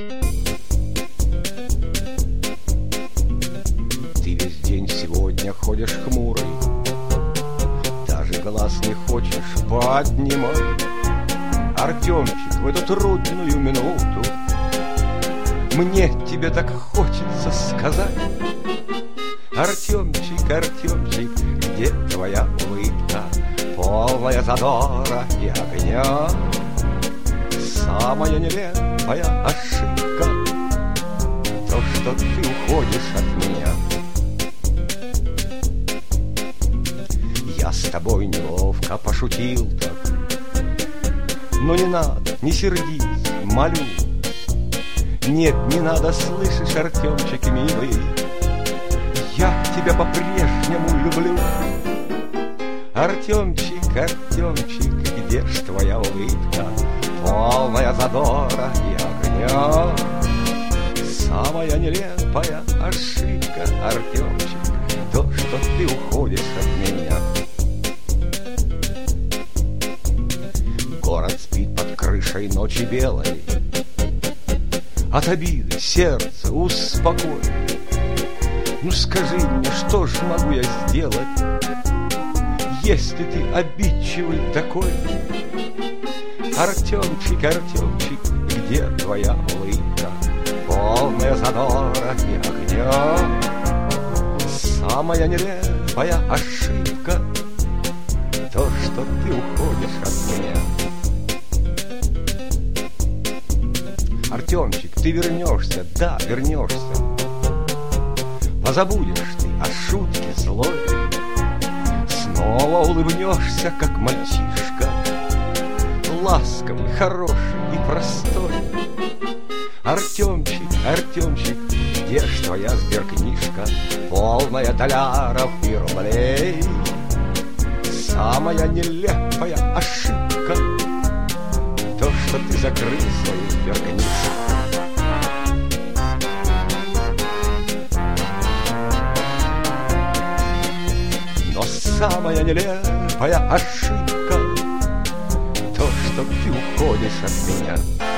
Ты весь день сегодня ходишь хмурый, даже глаз не хочешь поднимать. Артемчик, в эту трудную минуту мне тебе так хочется сказать: Артемчик, Артемчик, где твоя улыбка, полная задора и огня? Самая нелепая ошибка то, что ты уходишь от меня. Я с тобой неловко пошутил так, но не надо, не сердись, молю. Нет, не надо, слышишь, Артемчик, милый, я тебя по-прежнему люблю. Артемчик, Артемчик, где ж твоя улыбка, полная задора и огня? Самая нелепая ошибка, Артемчик, то, что ты уходишь от меня. Город спит под крышей ночи белой, от обиды сердце успокой. Ну скажи мне, что ж могу я сделать, если ты обидчивый такой? Артемчик, Артемчик, где твоя улыбка, полная задора и огня? Самая нелепая ошибка то, что ты уходишь от меня. Артемчик, ты вернешься, да, вернешься. Позабудешь ты о шутке злой, снова улыбнешься, как мальчишка, ласковый, хороший и простой. Артемчик, Артемчик, где ж твоя сберкнижка, полная долларов и рублей? Самая нелепая ошибка то, что ты закрыл свою сберкнижку. Но самая нелепая ошибка то, что ты уходишь от меня.